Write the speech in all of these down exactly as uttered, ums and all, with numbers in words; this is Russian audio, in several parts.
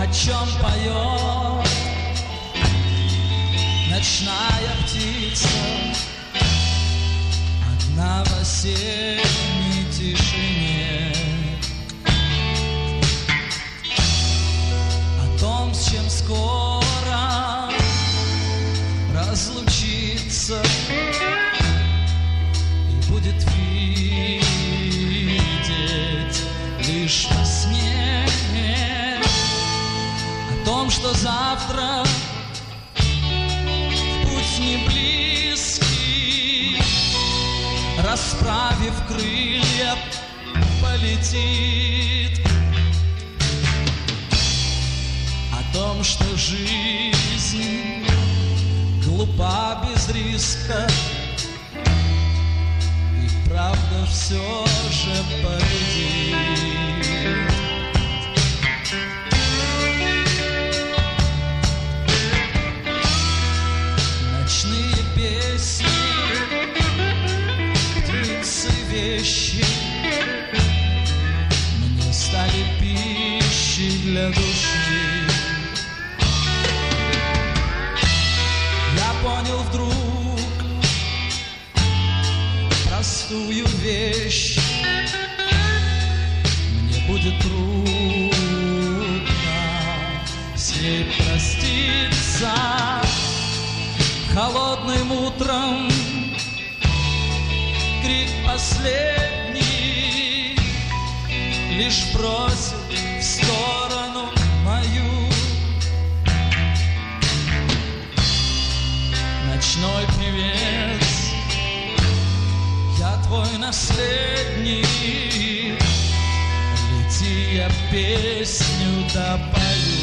чем поет ночная птица, одна в осенней тишине, о том, с чем скоро разлучиться и будет видеть лишь во сне, о том, что завтра путь не близкий, расправив крылья, полетит, о том, что жизнь глупа без риска, и правда все же победит. Ночные песни, птицы, вещи мне стали пищей для души. Я понял вдруг простую вещь: мне будет трудно с ней проститься. Холодным утром крик последний лишь бросит в сторону мою. Ночной певец, я твой наследник, лети, я песню допою.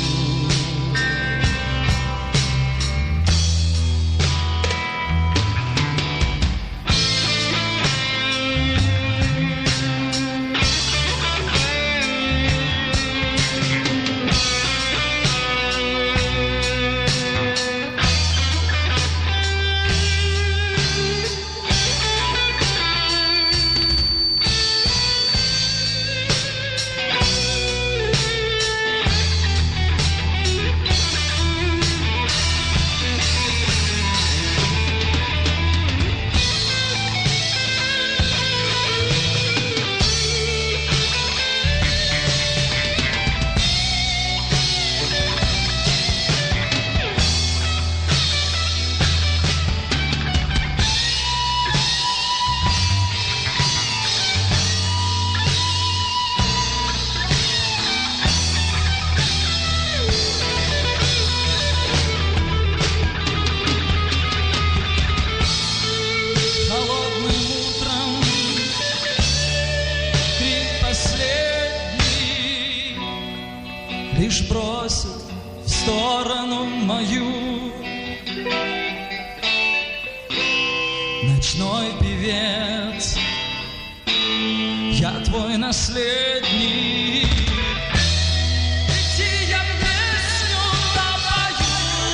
Лишь бросит в сторону мою. Ночной певец, я твой наследник, лети, я песню допою.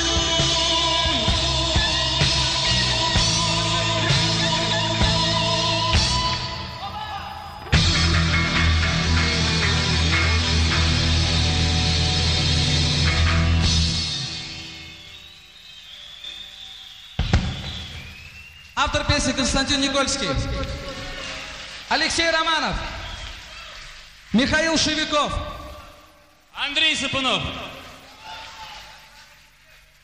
Автор песни Константин Никольский, Алексей Романов, Михаил Шевиков, Андрей Сапунов.